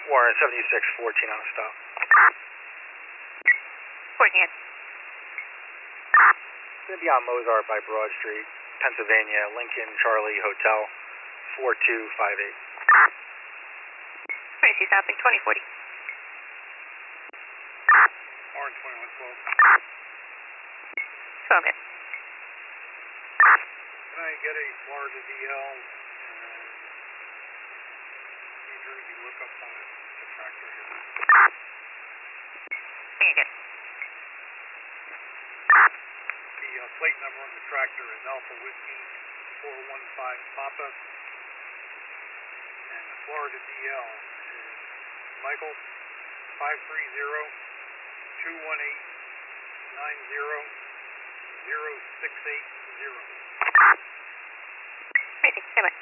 Warren 7614 on a stop. Reporting in. Going to be on Mozart by Broad Street, Pennsylvania, Lincoln Charlie Hotel 4258. Where is he stopping? 2040. Warren 2112. So I'm in. Can I get a Florida DL New Jersey lookup on the tractor here? Say again. The plate number on the tractor is Alpha Whiskey 415 Papa, and the Florida DL is Michael 530-218-90-0680. Crazy. Stand by.